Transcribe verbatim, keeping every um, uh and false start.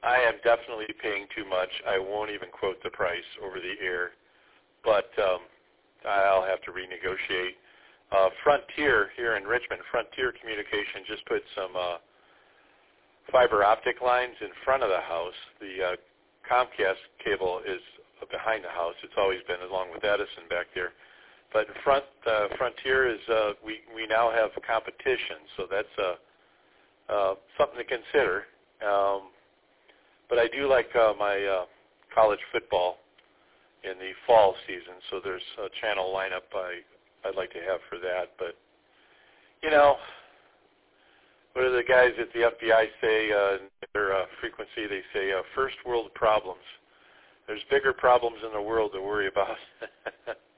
I am definitely paying too much. I won't even quote the price over the air, but um, I'll have to renegotiate. Uh, Frontier here in Richmond, Frontier Communication just put some uh, fiber optic lines in front of the house. The uh, Comcast cable is behind the house. It's always been, along with Edison back there. But front uh, Frontier is uh, we we now have competition, so that's uh, uh, something to consider. Um, but I do like uh, my uh, college football in the fall season, so there's a channel lineup I I'd like to have for that. But you know, what do the guys at the F B I say? Uh, their uh, frequency, they say uh, first world problems. There's bigger problems in the world to worry about.